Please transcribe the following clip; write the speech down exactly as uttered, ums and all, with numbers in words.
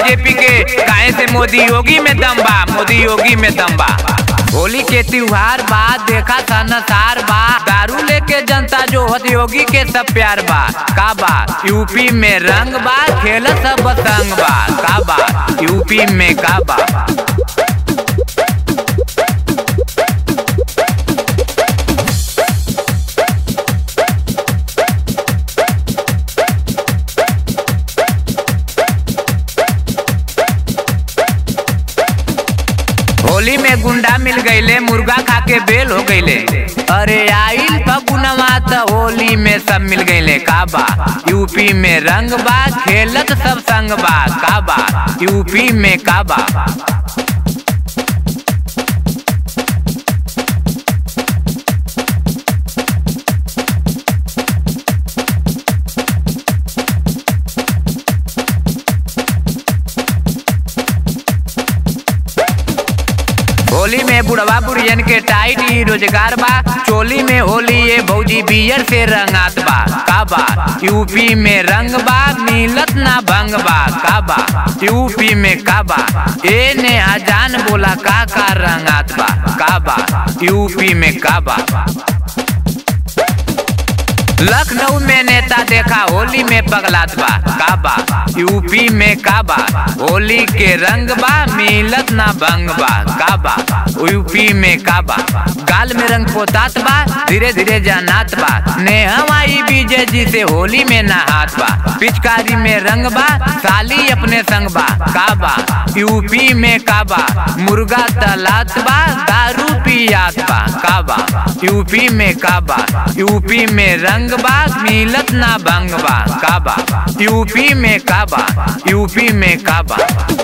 BJP के, काहे से मोदी योगी में दम बा, मोदी योगी में दम बा। होली के त्योहार बा, देखा सनसार बा, दारू लेके जनता जो हत योगी के सब प्यार बा। का बा यूपी में रंग बा, खेल सब संग बा। का बा यूपी में का बा। होली में गुंडा मिल गईले, मुर्गा खा के बेल हो गईले। अरे आइल फगुनवा त होली में सब मिल गईले। का बा यूपी में रंग बा, खेलत सब संग बा। का बा यूपी में का बा। होली में बुढ़वा बुढ़ियन के टाइट ही रोजगार बा, चोली में होली ये भौजी बियर से रंगात बा। का बा यूपी में रंग बा, मिलत ना भंग बा। का बा यूपी में का बा। ए ने अजान बोला का का रंगात बा। का बा यूपी में का बा। लखनऊ में नेता देखा होली में पगलात बा। का बा यूपी में का बा। होली के रंग बा, मिलत ना भंग बा। का बा यूपी में का बा। गाल में रंग पोतात बा, धीरे धीरे जनात बा। नेहवाई विजय जी से होली में नहात बा। पिचकारी में रंग बा, साली अपने संग बा। का बा यूपी में का बा। मुर्गा तलात बा, दारू पियात बा। का बा यूपी में का बा। यूपी में रंग बा, मिलत ना भंग बा। का बा यूपी में का बा। यूपी में का बा।